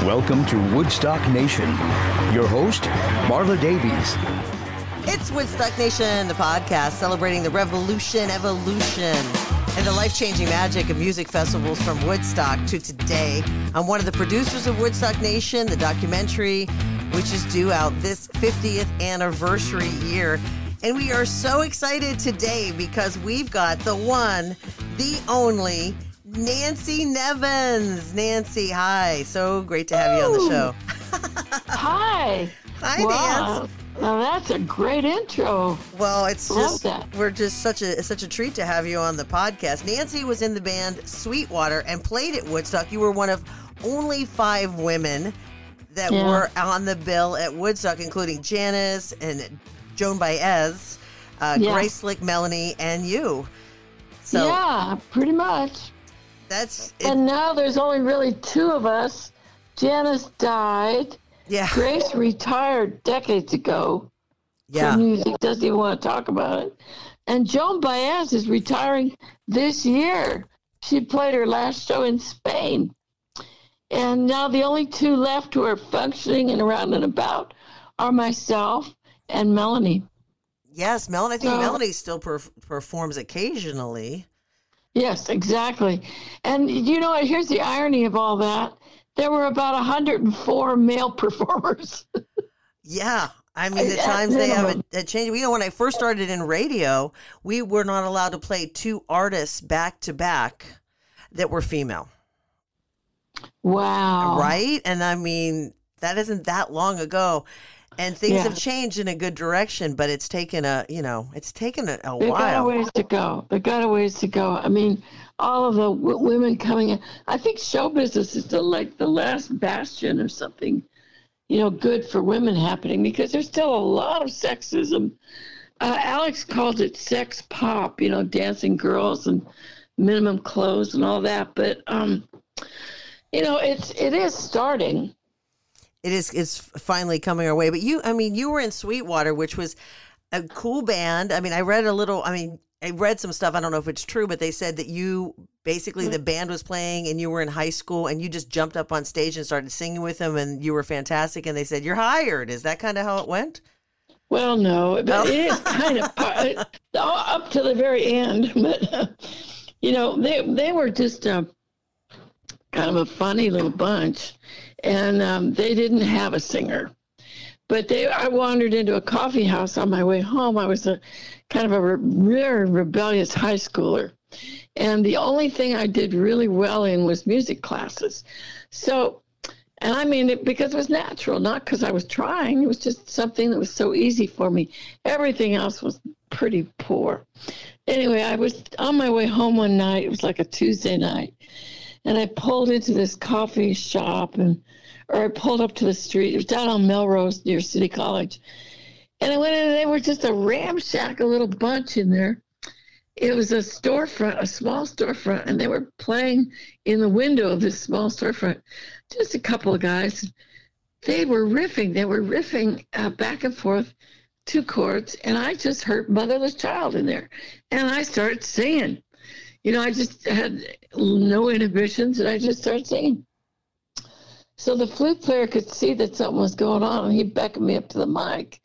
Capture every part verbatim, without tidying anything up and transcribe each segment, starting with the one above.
Welcome to Woodstock Nation. Your host, Marla Davies. It's Woodstock Nation, the podcast celebrating the revolution, evolution, and the life-changing magic of music festivals from Woodstock to today. I'm one of the producers of Woodstock Nation, the documentary, which is due out this fiftieth anniversary year. And we are so excited today because we've got the one, the only, Nancy Nevins. Nancy, hi. So great to have you on the show. Hi. Hi, wow. Nancy. Now that's a great intro. Well, it's Love just that. we're just such a such a treat to have you on the podcast. Nancy was in the band Sweetwater and played at Woodstock. You were one of only five women that Yeah. were on the bill at Woodstock, including Janice and Joan Baez, uh, Yeah. Grace Slick, Melanie, and you. So yeah, pretty much. that's it. And now there's only really two of us. Janice died. Yeah, Grace retired decades ago yeah. from music. Doesn't even want to talk about it. And Joan Baez is retiring this year. She played her last show in Spain. And now the only two left who are functioning and around and about are myself and Melanie. Yes, Melanie. I think So- Melanie still per- performs occasionally. Yes, exactly. And you know, here's the irony of all that. There were about one hundred four male performers. Yeah. I mean, the At times they minimum. haven't it changed. You know, when I first started in radio, we were not allowed to play two artists back to back that were female. Wow. Right? And I mean, that isn't that long ago. And things Yeah. have changed in a good direction, but it's taken a, you know, it's taken a, a They got a while. ways to go. They got a ways to go. I mean, all of the w- women coming in. I think show business is the, like the last bastion of something, you know, good for women happening because there's still a lot of sexism. Uh, Alex called it sex pop, you know, dancing girls and minimum clothes and all that. But, um, you know, it's it is starting. It is it's finally coming our way. But you, I mean, you were in Sweetwater, which was a cool band. I mean, I read a little, I mean, I read some stuff. I don't know if it's true, but they said that you basically the band was playing and you were in high school and you just jumped up on stage and started singing with them and you were fantastic. And they said, you're hired. Is that kind of how it went? Well, no, but Oh. it is kind of uh, up to the very end. But uh, you know, they they were just uh, kind of a funny little bunch, and um, they didn't have a singer. But they, I wandered into a coffee house on my way home. I was a kind of a re- very rebellious high schooler, and the only thing I did really well in was music classes. So. And I mean it because it was natural, not because I was trying. It was just something that was so easy for me. Everything else was pretty poor. Anyway, I was on my way home one night. It was like a Tuesday night. And I pulled into this coffee shop, and or I pulled up to the street. It was down on Melrose near City College. And I went in, and they were just a ramshackle little bunch in there. It was a storefront, a small storefront, and they were playing in the window of this small storefront. Just a couple of guys. They were riffing. They were riffing uh, back and forth, two chords, and I just heard Motherless Child in there. And I started singing. You know, I just had no inhibitions, and I just started singing. So the flute player could see that something was going on, and he beckoned me up to the mic.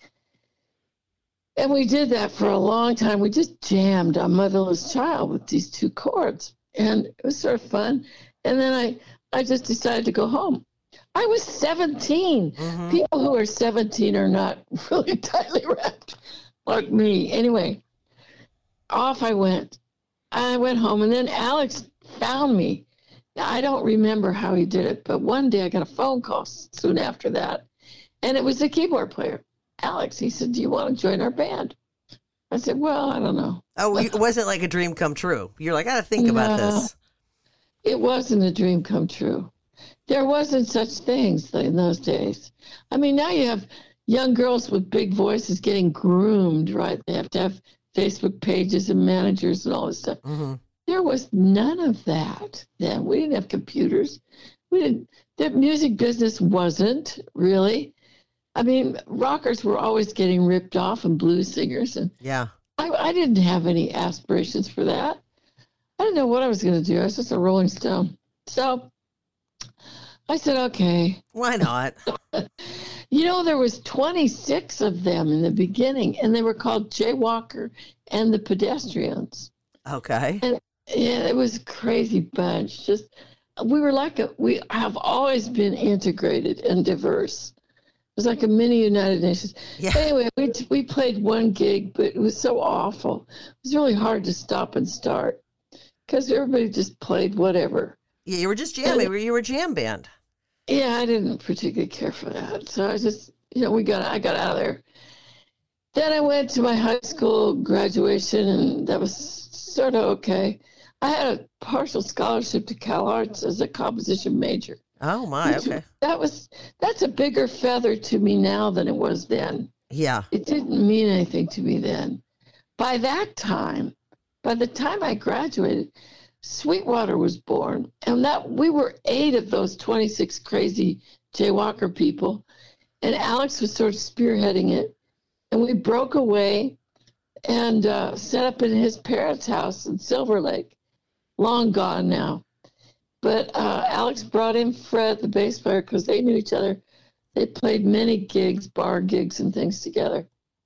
And we did that for a long time. We just jammed on Motherless Child with these two chords. And it was sort of fun. And then I, I just decided to go home. I was seventeen. Mhm. People who are seventeen are not really tightly wrapped like me. Anyway, off I went. I went home. And then Alex found me. Now, I don't remember how he did it, but one day I got a phone call soon after that. And it was the keyboard player. Alex, he said, do you want to join our band? I said, well, I don't know. Oh, it wasn't like a dream come true. You're like, I got to think about No. this. It wasn't a dream come true. There wasn't such things in those days. I mean, now you have young girls with big voices getting groomed, right? They have to have Facebook pages and managers and all this stuff. hmm There was none of that then. We didn't have computers. We didn't. The music business wasn't really. I mean, rockers were always getting ripped off and blues singers. And Yeah. I, I didn't have any aspirations for that. I didn't know what I was going to do. I was just a Rolling Stone. So I said, okay. Why not? You know, there was twenty-six of them in the beginning, and they were called Jaywalker and the Pedestrians. Okay. And yeah, it was a crazy bunch. Just we were like a we have always been integrated and diverse. It was like a mini United Nations. Yeah. Anyway, we we played one gig, but it was so awful. It was really hard to stop and start because everybody just played whatever. Yeah, you were just jamming. And, you were a jam band. Yeah, I didn't particularly care for that. So I just, you know, we got I got out of there. Then I went to my high school graduation, and that was sort of okay. I had a partial scholarship to Cal Arts as a composition major. Oh my, okay. That was that's a bigger feather to me now than it was then. Yeah. It didn't mean anything to me then. By that time, by the time I graduated, Sweetwater was born, and that we were eight of those twenty-six crazy Jaywalker people, and Alex was sort of spearheading it, and we broke away and uh, set up in his parents' house in Silver Lake, long gone now. But uh, Alex brought in Fred, the bass player, because they knew each other. They played many gigs, bar gigs and things together.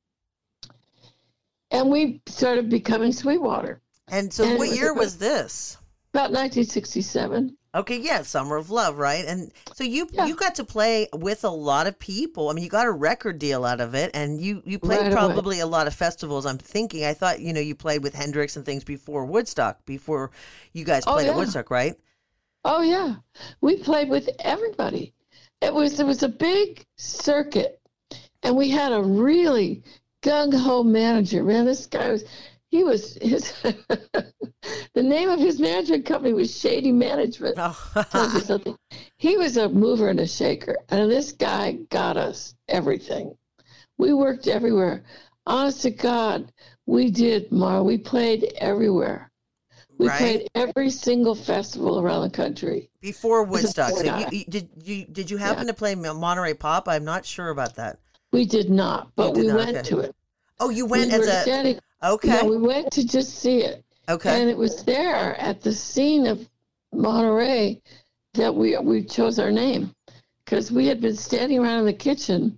And we started becoming Sweetwater. And so and what was year about, was this? About nineteen sixty-seven. Okay, yeah, Summer of Love, right? And so you yeah. you got to play with a lot of people. I mean, you got a record deal out of it, and you, you played right probably away. a lot of festivals. I'm thinking, I thought, you know, you played with Hendrix and things before Woodstock, before you guys played oh, yeah. at Woodstock, right? Oh, yeah. We played with everybody. It was, it was a big circuit, and we had a really gung-ho manager. Man, this guy was... He was his. The name of his management company was Shady Management. Oh. Tells you something. He was a mover and a shaker, and this guy got us everything. We worked everywhere. Honest to God, we did, Mar. We played everywhere. We right. played every single festival around the country before Woodstock. So you, you, did you did you happen yeah. to play Monterey Pop? I'm not sure about that. We did not, but did we not, went okay. to it. Oh, you went we as a standing, okay. No, we went to just see it. Okay. And it was there at the scene of Monterey that we we chose our name, because we had been standing around in the kitchen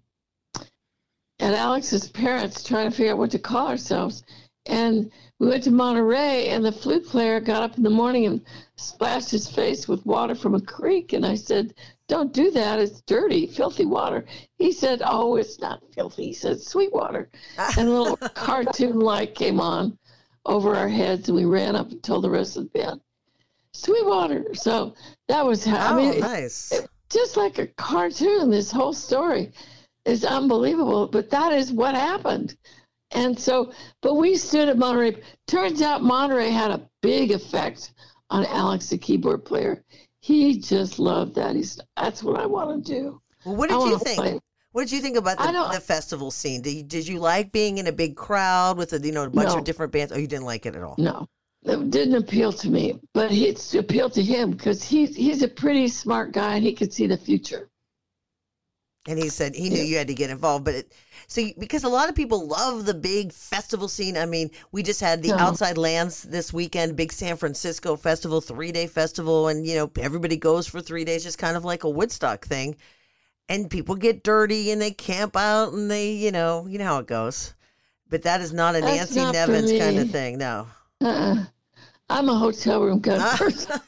at Alex's parents trying to figure out what to call ourselves. And we went to Monterey, and the flute player got up in the morning and splashed his face with water from a creek. And I said, "Don't do that. It's dirty, filthy water." He said, "Oh, it's not filthy." He said, "Sweet water." And a little cartoon light came on over our heads, and we ran up and told the rest of the band, "Sweetwater." So that was how, oh, I mean, nice. It, it, just like a cartoon, this whole story is unbelievable, but that is what happened. And so, but we stood at Monterey. Turns out Monterey had a big effect on Alex, the keyboard player. He just loved that. He's, that's what I want to do. Well, what did you think? Play. What did you think about the, the festival scene? Did you, did you like being in a big crowd with a you know a bunch no. of different bands? Oh, you didn't like it at all? No, it didn't appeal to me. But it appealed to him because he's he's a pretty smart guy and he could see the future. And he said he knew yeah. you had to get involved, but it, so because a lot of people love the big festival scene. I mean, we just had the no. Outside Lands this weekend, big San Francisco festival, three day festival, and you know everybody goes for three days, just kind of like a Woodstock thing. And people get dirty and they camp out and they, you know, you know how it goes. But that is not a That's Nancy not Nevins kind of thing, no. Uh-uh. I'm a hotel room kind of person.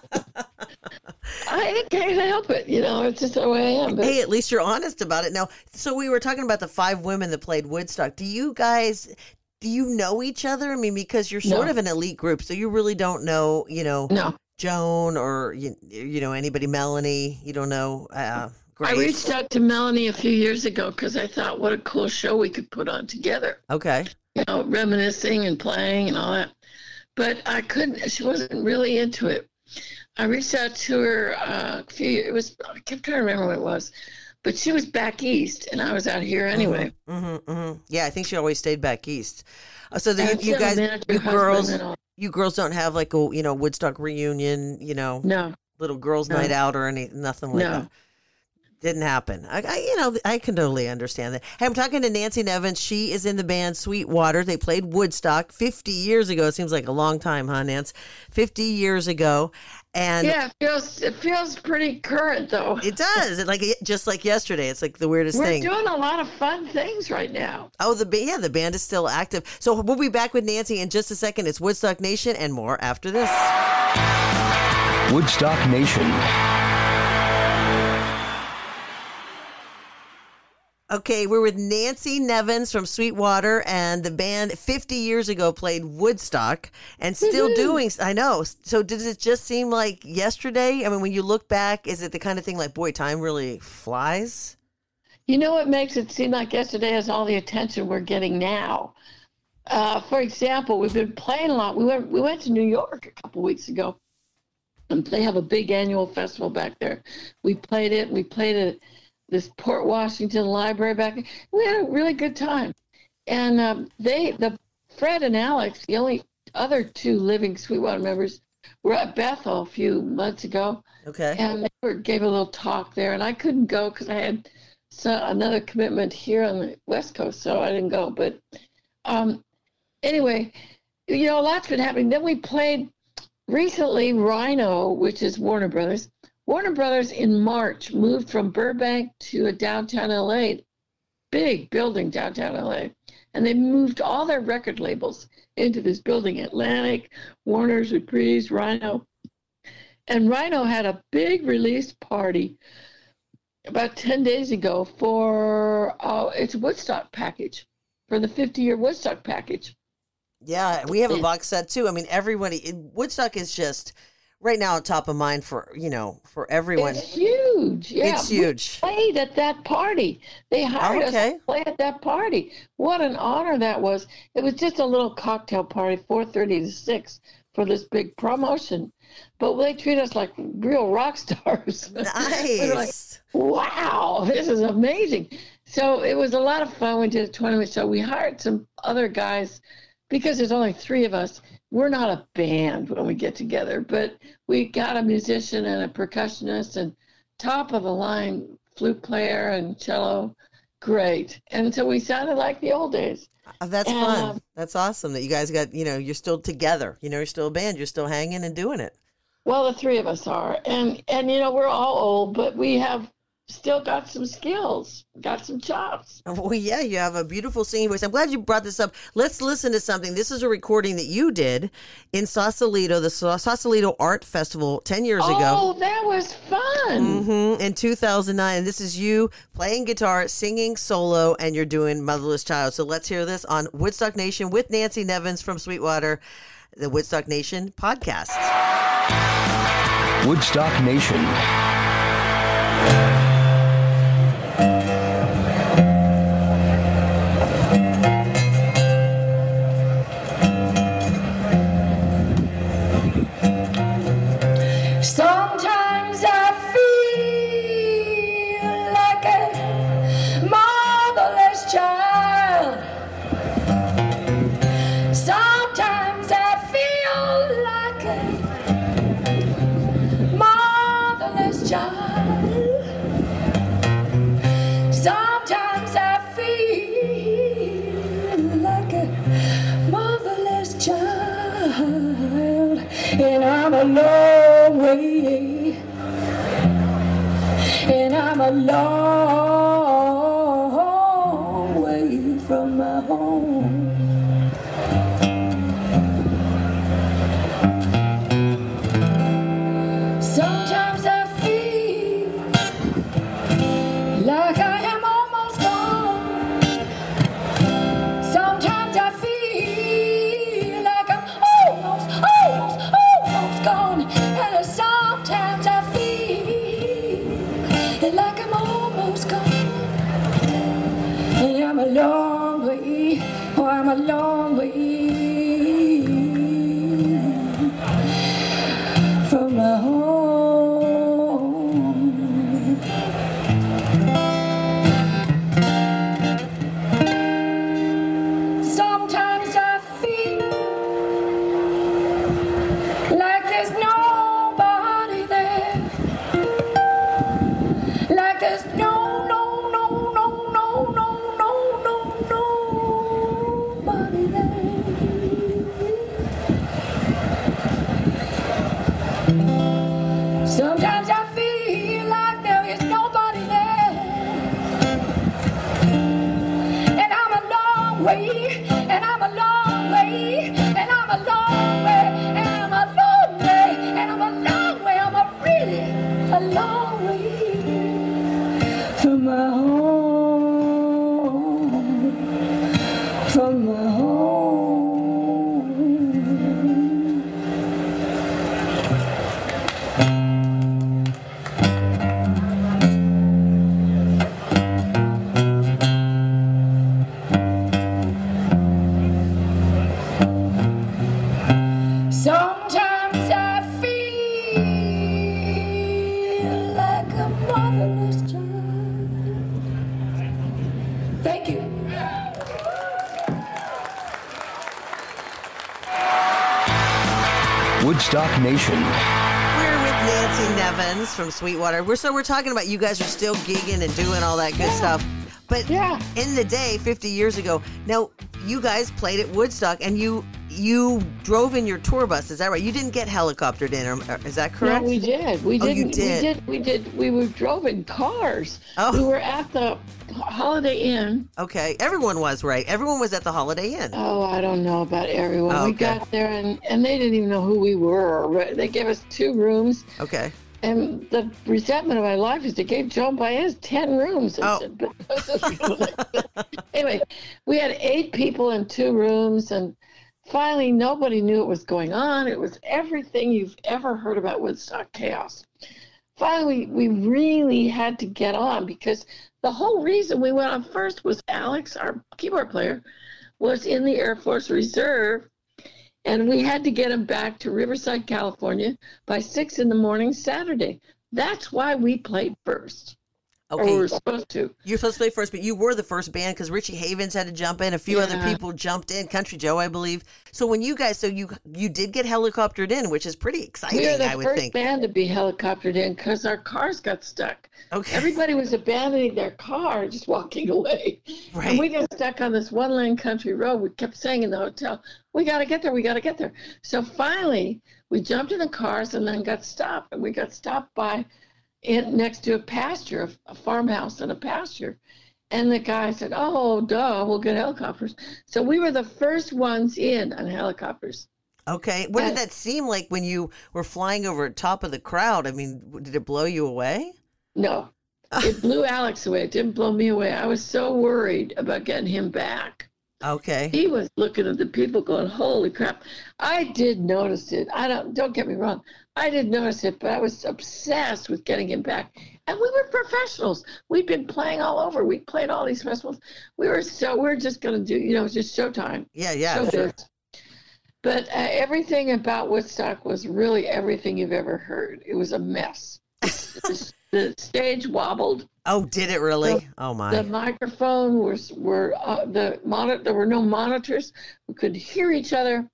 I can't help it, you know. It's just the way I am. But... Hey, at least you're honest about it. Now, so we were talking about the five women that played Woodstock. Do you guys, do you know each other? I mean, because you're sort no. of an elite group, so you really don't know, you know, no. Joan or, you, you know, anybody, Melanie. You don't know uh, Grace. I reached out to Melanie a few years ago because I thought what a cool show we could put on together. Okay. You know, reminiscing and playing and all that. But I couldn't, she wasn't really into it. I reached out to her uh, a few, it was, I kept trying to remember what it was, but she was back east and I was out here anyway. Mm-hmm, mm-hmm. Yeah, I think she always stayed back east. Uh, so the, you, you guys, you girls, you girls don't have like a, you know, Woodstock reunion, you know, no, little girls' no. night out or any, nothing like no. that. Didn't happen. I, I, you know, I can totally understand that. Hey, I'm talking to Nancy Nevins. She is in the band Sweetwater. They played Woodstock fifty years ago. It seems like a long time, huh, Nance? fifty years ago. And yeah, it feels, it feels pretty current, though. It does. It like just like yesterday. It's like the weirdest We're thing. We're doing a lot of fun things right now. Oh, the yeah, the band is still active. So we'll be back with Nancy in just a second. It's Woodstock Nation and more after this. Woodstock Nation. Okay, we're with Nancy Nevins from Sweetwater, and the band fifty years ago played Woodstock and still mm-hmm. doing, I know. So does it just seem like yesterday? I mean, when you look back, is it the kind of thing like, boy, time really flies? You know what makes it seem like yesterday is all the attention we're getting now. Uh, for example, we've been playing a lot. We went, we went to New York a couple weeks ago, and they have a big annual festival back there. We played it. We played it. This Port Washington Library back. We had a really good time. And um, they, the Fred and Alex, the only other two living Sweetwater members, were at Bethel a few months ago. Okay. And they were, gave a little talk there. And I couldn't go because I had so, another commitment here on the West Coast, so I didn't go. But um, anyway, you know, a lot's been happening. Then we played recently Rhino, which is Warner Brothers. Warner Brothers in March moved from Burbank to a downtown L A, big building downtown L A, and they moved all their record labels into this building, Atlantic, Warner's, Reprise, Rhino. And Rhino had a big release party about ten days ago for uh, its Woodstock package, for the fifty-year Woodstock package. Yeah, we have a box set too. I mean, everybody, Woodstock is just... right now on top of mind for, you know, for everyone. It's huge. Yeah. It's huge. We played at that party. They hired oh, okay. us to play at that party. What an honor that was. It was just a little cocktail party, four thirty to six, for this big promotion. But they treat us like real rock stars. Nice. We're like, wow, this is amazing. So it was a lot of fun. We did a twenty minute show. We hired some other guys because there's only three of us. We're not a band when we get together, but we got a musician and a percussionist and top of the line flute player and cello. Great. And so we sounded like the old days. Oh, that's and, fun. Um, that's awesome that you guys got, you know, you're still together. You know, you're still a band. You're still hanging and doing it. Well, the three of us are. And, and you know, we're all old, but we have still got some skills, got some chops. Well, yeah, you have a beautiful singing voice. I'm glad you brought this up. Let's listen to something. This is a recording that you did in Sausalito, the Sausalito Art Festival ten years oh, ago. Oh, that was fun. Mm-hmm. In two thousand nine. And this is you playing guitar, singing solo, and you're doing Motherless Child. So let's hear this on Woodstock Nation with Nancy Nevins from Sweetwater, the Woodstock Nation podcast. Woodstock Nation. Sometimes I feel like a motherless child. Sometimes I feel like a motherless child. Sometimes I feel like a motherless child. And I'm alone way, and I'm a long way from my home. Sometimes I feel like I am almost gone. Sometimes I feel like I'm almost, almost, almost gone. And sometimes I feel like I'm almost gone. And I'm a long way, oh, I'm a long way from my home. Sometimes I feel like there's nobody there, like there's long way from my home, from my home. Sometimes I feel like a motherless child. Thank you. Woodstock Nation. We're with Nancy Nevins from Sweetwater. We're so we're talking about you guys are still gigging and doing all that good stuff. But Yeah. in the day, fifty years ago, now you guys played at Woodstock and you you drove in your tour bus. Is that right? You didn't get helicoptered in, or, or is that correct? No, we did. We Oh, you didn't. did. We did. We did. We were drove in cars. Oh. We were at the Holiday Inn. Okay, everyone was right. Everyone was at the Holiday Inn. Oh, I don't know about everyone. Oh, We okay. got there and, and they didn't even know who we were. They gave us two rooms. Okay. And the resentment of my life is they gave Joan Baez ten rooms. I Oh. said, but anyway, we had eight people in two rooms, and finally nobody knew what was going on. It was everything you've ever heard about Woodstock chaos. Finally, we really had to get on because the whole reason we went on first was Alex, our keyboard player, was in the Air Force Reserve. And we had to get him back to Riverside, California by six in the morning Saturday. That's why we played first. Or we Okay. were supposed to. You're supposed to play first, but you were the first band because Richie Havens had to jump in. A few other Yeah. people jumped in. Country Joe, I believe. So when you guys, so you you did get helicoptered in, which is pretty exciting, We were the I would first think. band to be helicoptered in because our cars got stuck. Okay. Everybody was abandoning their car, just walking away. Right. And we got stuck on this one-lane country road. We kept saying in the hotel, we got to get there, we got to get there. So finally, we jumped in the cars and then got stopped. And we got stopped by in, next to a pasture, a, a farmhouse and a pasture. And the guy said, oh, duh, we'll get helicopters. So we were the first ones in on helicopters. Okay. What Yeah. did that seem like when you were flying over top of the crowd? I mean, w- did it blow you away? No, it blew Alex away. It didn't blow me away. I was so worried about getting him back. Okay. He was looking at the people going, holy crap. I did notice it. I don't, don't get me wrong. I did notice it, but I was obsessed with getting him back. And we were professionals. We'd been playing all over. We played all these festivals. We were so, we are just going to do, you know, just showtime. Yeah, yeah, Showbiz. sure. But uh, everything about Woodstock was really everything you've ever heard. It was a mess. the, the stage wobbled. Oh, did it really? The- oh my. The microphone was were uh, the monitor. There were no monitors. We could hear each other.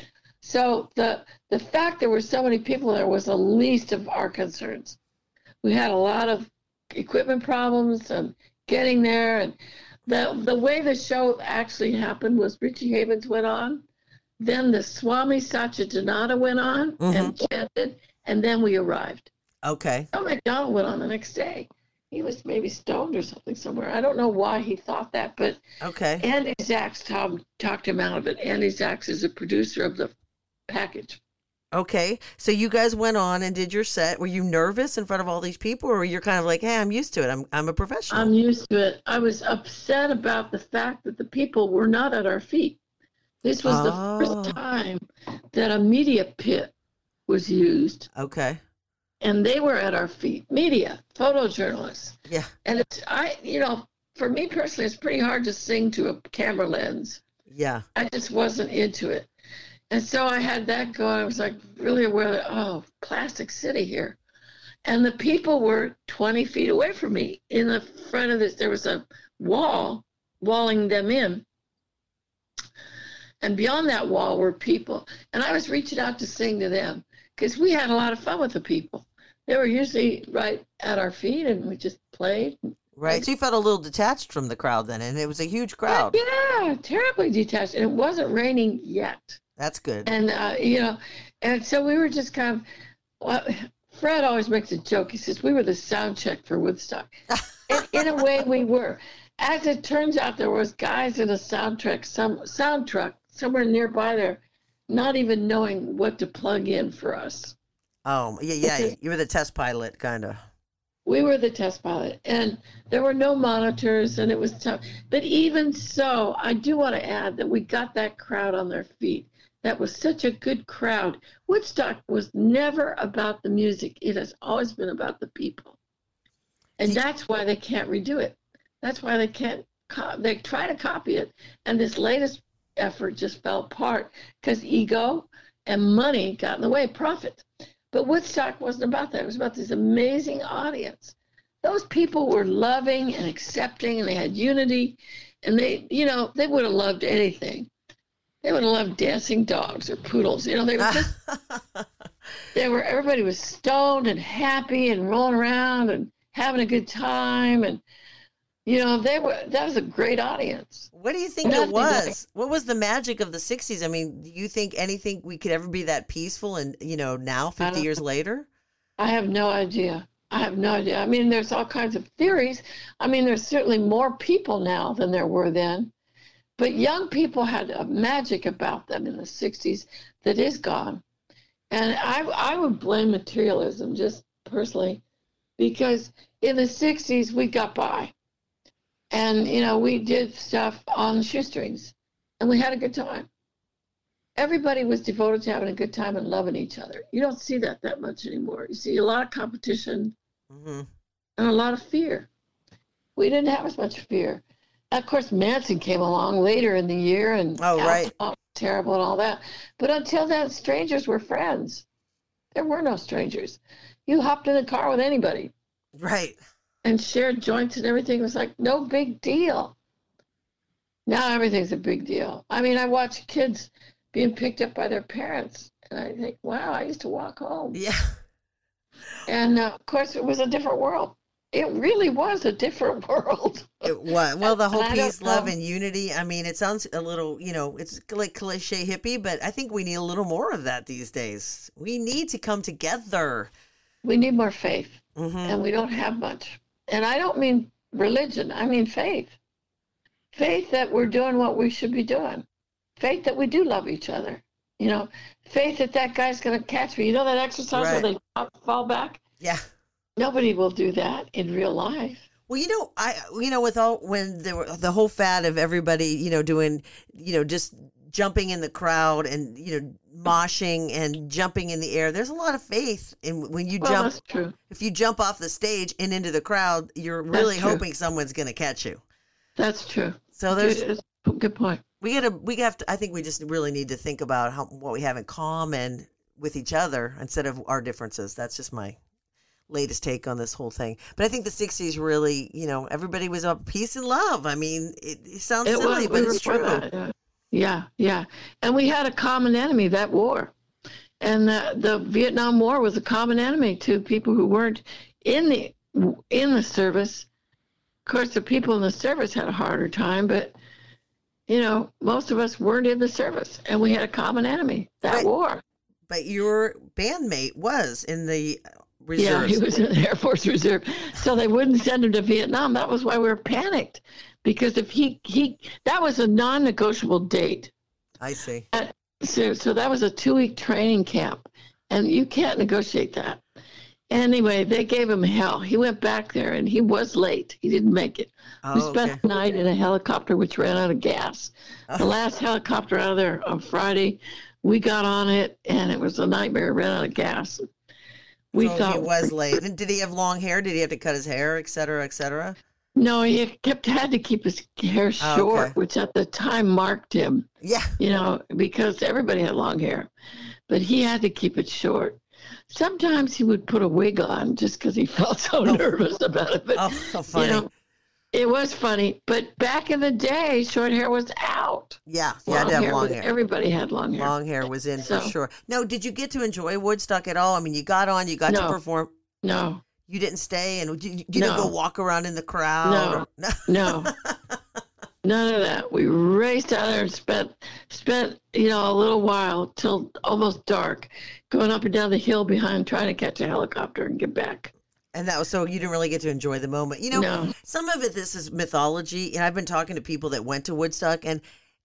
So the the fact there were so many people there was the least of our concerns. We had a lot of equipment problems and getting there, and the the way the show actually happened was Richie Havens went on, then the Swami Satchidananda went on Mhm. and chanted, and then we arrived. Okay. Tom McDonald went on the next day. He was maybe stoned or something somewhere. I don't know why he thought that, but Okay. Andy Zachs Tom, talked him out of it. Andy Zachs is a producer of the package. Okay. So you guys went on and did your set. Were you nervous in front of all these people, or were you kind of like, hey, I'm used to it. I'm I'm a professional. I'm used to it. I was upset about the fact that the people were not at our feet. This was Oh. the first time that a media pit was used, Okay. and they were at our feet. Media, photojournalists. Yeah. And it's, I, you know, for me personally, it's pretty hard to sing to a camera lens. Yeah. I just wasn't into it. And so I had that go. I was like really aware that, oh, plastic city here. And the people were twenty feet away from me. In the front of this, there was a wall walling them in. And beyond that wall were people. And I was reaching out to sing to them because we had a lot of fun with the people. They were usually right at our feet, and we just played. Right. So you felt a little detached from the crowd then, and it was a huge crowd. Yeah, terribly detached. And it wasn't raining yet. That's good. And, uh, you know, and so we were just kind of, well, Fred always makes a joke. He says, we were the sound check for Woodstock. And in a way, we were. As it turns out, there was guys in a sound truck, some sound truck somewhere nearby there, not even knowing what to plug in for us. Oh, yeah, yeah. You were the test pilot, kind of. We were the test pilot, and there were no monitors, and it was tough. But even so, I do want to add that we got that crowd on their feet. That was such a good crowd. Woodstock was never about the music. It has always been about the people. And that's why they can't redo it. That's why they can't, co- they try to copy it. And this latest effort just fell apart because ego and money got in the way, profit. But Woodstock wasn't about that. It was about this amazing audience. Those people were loving and accepting, and they had unity. And they, you know, they would have loved anything. They would have loved dancing dogs or poodles. You know, they were just, they were, everybody was stoned and happy and rolling around and having a good time. And, you know, they were, that was a great audience. What do you think Nothing it was? like- What was the magic of the sixties? I mean, do you think anything we could ever be that peaceful and, you know, now, fifty don't years know. later? I have no idea. I have no idea. I mean, there's all kinds of theories. I mean, there's certainly more people now than there were then. But young people had a magic about them in the sixties that is gone. And I, I would blame materialism, just personally, because in the sixties, we got by. And, you know, we did stuff on shoestrings, and we had a good time. Everybody was devoted to having a good time and loving each other. You don't see that that much anymore. You see a lot of competition Mm-hmm. and a lot of fear. We didn't have as much fear. Of course, Manson came along later in the year, and Oh, right. alcohol was terrible and all that. But until then, strangers were friends. There were no strangers. You hopped in the car with anybody Right. and shared joints and everything. It was like no big deal. Now everything's a big deal. I mean, I watch kids being picked up by their parents, and I think, wow, I used to walk home. Yeah. And uh, of course, it was a different world. It really was a different world. It was. Well, the whole And I don't peace, love, know. and unity. I mean, it sounds a little, you know, it's like cliche hippie, but I think we need a little more of that these days. We need to come together. We need more faith, Mm-hmm. and we don't have much. And I don't mean religion. I mean faith. Faith that we're doing what we should be doing. Faith that we do love each other. You know, faith that that guy's going to catch me. You know that exercise Right. where they fall- fall back? Yeah. Nobody will do that in real life. Well, you know, I, you know, with all, when there were the whole fad of everybody, you know, doing, you know, just jumping in the crowd and, you know, moshing and jumping in the air. There's a lot of faith in when you Well, jump. that's true. If you jump off the stage and into the crowd, you're really true. hoping someone's going to catch you. That's true. So there's, Good, good point. we gotta, we have to, I think we just really need to think about how, what we have in common with each other instead of our differences. That's just my latest take on this whole thing. But I think the sixties really, you know, everybody was about peace and love. I mean, it, it sounds It silly, was, but we it's were for true. that, yeah. yeah, yeah. And we had a common enemy, that war. And the, the Vietnam War was a common enemy to people who weren't in the in the service. Of course, the people in the service had a harder time, but, you know, most of us weren't in the service, and we had a common enemy, that Right. war. But your bandmate was in the Yeah, reserves. he was in the Air Force Reserve. So they wouldn't send him to Vietnam. That was why we were panicked, because if he, he that was a non-negotiable date. I see. So, so that was a two-week training camp, and you can't negotiate that. Anyway, they gave him hell. He went back there, and he was late. He didn't make it. we Oh, spent okay. the night in a helicopter, which ran out of gas. The Oh. last helicopter out of there on Friday, we got on it, and it was a nightmare. It ran out of gas. We So thought he was late. And did he have long hair? Did he have to cut his hair, et cetera, et cetera? no, he kept had to keep his hair Oh, short, okay. which at the time marked him. Yeah. You know, because everybody had long hair, but he had to keep it short. Sometimes he would put a wig on just because he felt so nervous about it. But, Oh, so funny. you know, it was funny. But back in the day, short hair was out. yeah. You had to have long was- hair. Everybody had long hair. Long hair was in for So- sure. No, did you get to enjoy Woodstock at all? I mean, you got on, you got to No. perform. No, You didn't stay and you, you didn't No. go walk around in the crowd. No. or- no, none of that. We raced out there and spent, spent, you know, a little while till almost dark, going up and down the hill behind, trying to catch a helicopter and get back. And that was so you didn't really get to enjoy the moment. You know, No. some of it, this is mythology. And I've been talking to people that went to Woodstock, and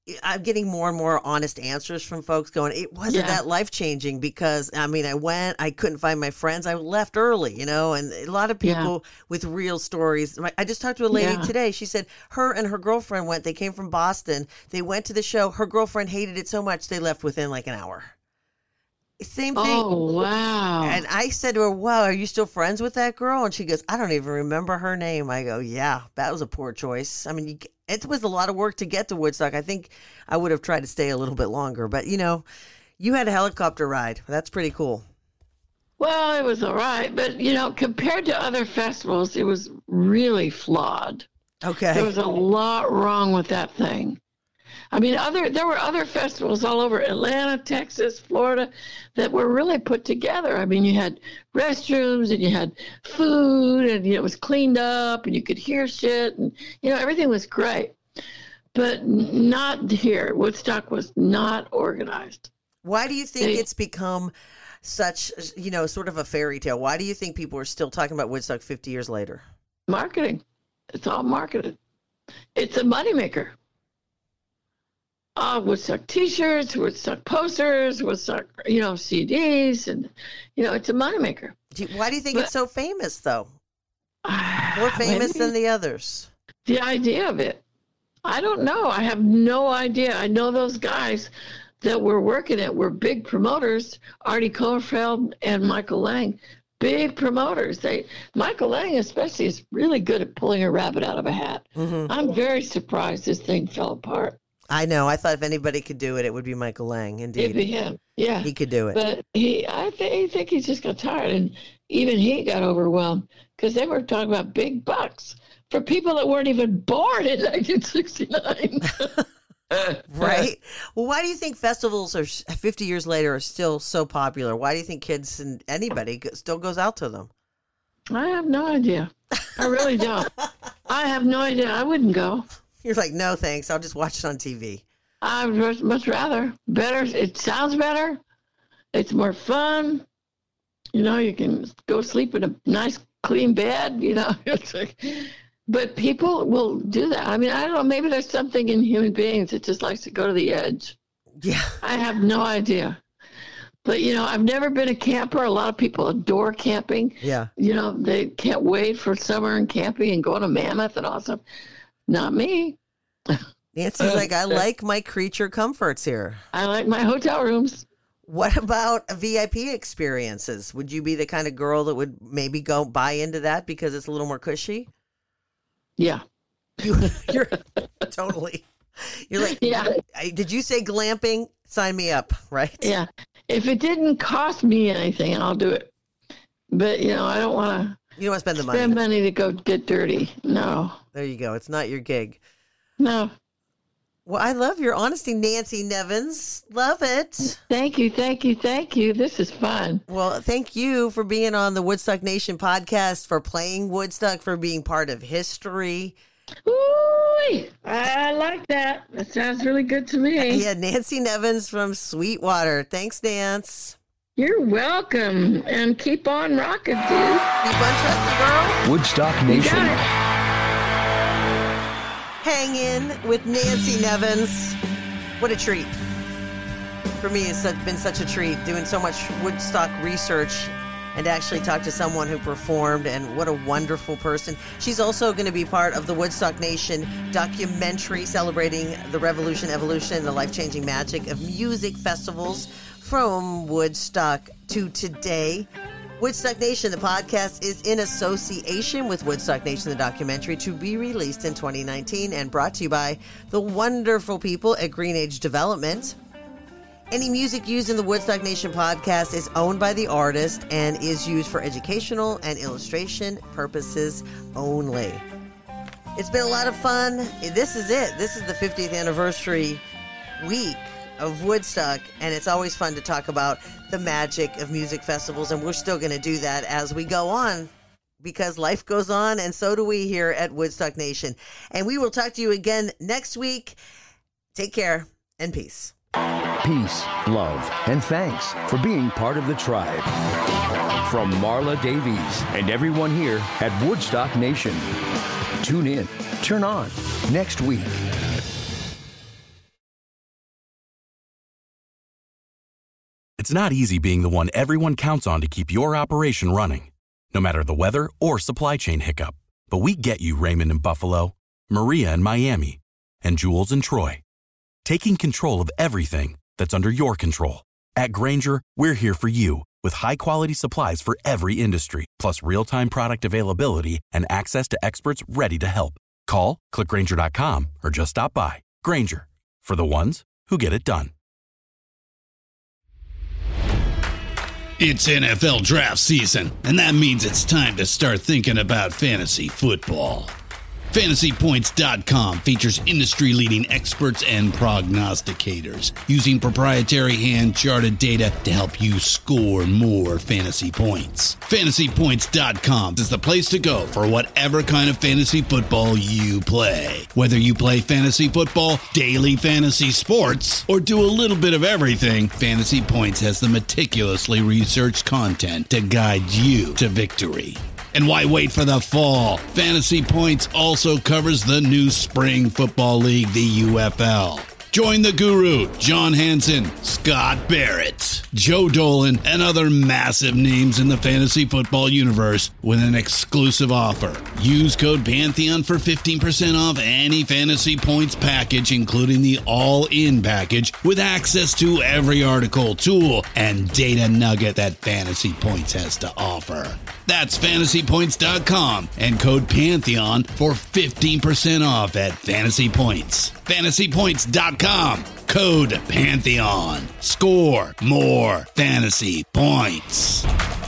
I'm getting more and more honest answers from folks going, it wasn't Yeah. that life-changing because, I mean, I went, I couldn't find my friends. I left early, you know, and a lot of people Yeah. with real stories. I just talked to a lady Yeah. today. She said her and her girlfriend went, they came from Boston. They went to the show. Her girlfriend hated it so much they left within like an hour. Same thing. Oh, wow. And I said to her, wow, are you still friends with that girl? And she goes, I don't even remember her name. I go, yeah, that was a poor choice. I mean, you, it was a lot of work to get to Woodstock. I think I would have tried to stay a little bit longer. But, you know, you had a helicopter ride. That's pretty cool. Well, it was all right. But, you know, compared to other festivals, it was really flawed. Okay. There was a lot wrong with that thing. I mean, other there were other festivals all over Atlanta, Texas, Florida that were really put together. I mean, you had restrooms and you had food and you know, it was cleaned up and you could hear shit and, you know, everything was great. But not here. Woodstock was not organized. Why do you think They- it's become such, you know, sort of a fairy tale? Why do you think people are still talking about Woodstock fifty years later? Marketing. It's all marketed. It's a moneymaker. Uh, Woodstock T-shirts, Woodstock posters, Woodstock, you know, C Ds, and you know, it's a moneymaker. Do you, why do you think But- it's so famous, though? Ah, More famous maybe than the others. the idea of it. I don't know. I have no idea. I know those guys that were working it were big promoters. Artie Kohlerfeld and Michael Lang, big promoters. They Michael Lang especially is really good at pulling a rabbit out of a hat. Mm-hmm. I'm very surprised this thing fell apart. I know. I thought if anybody could do it, it would be Michael Lang. It'd Indeed. be him. Yeah. He could do it. But he, I think, I think he just got tired, and even he got overwhelmed because they were talking about big bucks for people that weren't even born in nineteen sixty-nine. Right? Well, why do you think festivals are fifty years later are still so popular? Why do you think kids and anybody go- still goes out to them? I have no idea. I really don't. I have no idea. I wouldn't go. You're like, no, thanks. I'll just watch it on T V. I would much- much rather. Better. It sounds better. It's more fun. You know, you can go sleep in a nice, clean bed. You know, it's like, but people will do that. I mean, I don't know. Maybe there's something in human beings that just likes to go to the edge. Yeah. I have no idea. But, you know, I've never been a camper. A lot of people adore camping. Yeah. You know, they can't wait for summer and camping and going to Mammoth and all stuff. Not me. Nancy's like, I like my creature comforts here. I like my hotel rooms. What about V I P experiences? Would you be the kind of girl that would maybe go buy into that because it's a little more cushy? Yeah. You, you're totally. You're like, Yeah. I- did you say glamping? Sign me up, right? Yeah. If it didn't cost me anything, I'll do it. But, you know, I don't want to You don't want to spend the money. spend money to go get dirty. No. There you go. It's not your gig. No. Well, I love your honesty, Nancy Nevins. Love it. Thank you. Thank you. Thank you. This is fun. Well, thank you for being on the Woodstock Nation podcast, for playing Woodstock, for being part of history. Ooh, I like that. That sounds really good to me. Yeah, Nancy Nevins from Sweetwater. Thanks, Nance. You're welcome. And keep on rocking, dude. Keep on trucking, girl. Woodstock You Nation. got it. Hang in with Nancy Nevins. What a treat. For me, it's been such a treat doing so much Woodstock research and to actually talk to someone who performed, and what a wonderful person. She's also going to be part of the Woodstock Nation documentary celebrating the revolution, evolution, and the life-changing magic of music festivals from Woodstock to today. Woodstock Nation, the podcast, is in association with Woodstock Nation, the documentary, to be released in twenty nineteen and brought to you by the wonderful people at Green Age Development. Any music used in the Woodstock Nation podcast is owned by the artist and is used for educational and illustration purposes only. It's been a lot of fun. This is it. This is the fiftieth anniversary week of Woodstock, and it's always fun to talk about the magic of music festivals, and we're still going to do that as we go on, because life goes on, and so do we here at Woodstock Nation. And we will talk to you again next week. Take care, and peace. Peace, love, and thanks for being part of the tribe. From Marla Davies and everyone here at Woodstock Nation. Tune in, turn on, next week. It's not easy being the one everyone counts on to keep your operation running, no matter the weather or supply chain hiccup. But we get you, Raymond in Buffalo, Maria in Miami, and Jules in Troy. Taking control of everything that's under your control. At Grainger, we're here for you with high-quality supplies for every industry, plus real-time product availability and access to experts ready to help. Call, click Grainger dot com, or just stop by. Grainger, for the ones who get it done. It's N F L draft season, and that means it's time to start thinking about fantasy football. Fantasy Points dot com features industry-leading experts and prognosticators using proprietary hand-charted data to help you score more fantasy points. Fantasy Points dot com is the place to go for whatever kind of fantasy football you play. Whether you play fantasy football, daily fantasy sports, or do a little bit of everything, Fantasy Points has the meticulously researched content to guide you to victory. And why wait for the fall? Fantasy Points also covers the new spring football league, the U F L. Join the guru, John Hansen, Scott Barrett, Joe Dolan, and other massive names in the fantasy football universe with an exclusive offer. Use code Pantheon for fifteen percent off any Fantasy Points package, including the all-in package, with access to every article, tool, and data nugget that Fantasy Points has to offer. That's Fantasy Points dot com and code Pantheon for fifteen percent off at Fantasy Points. Fantasy Points dot com, code Pantheon. Score more fantasy points.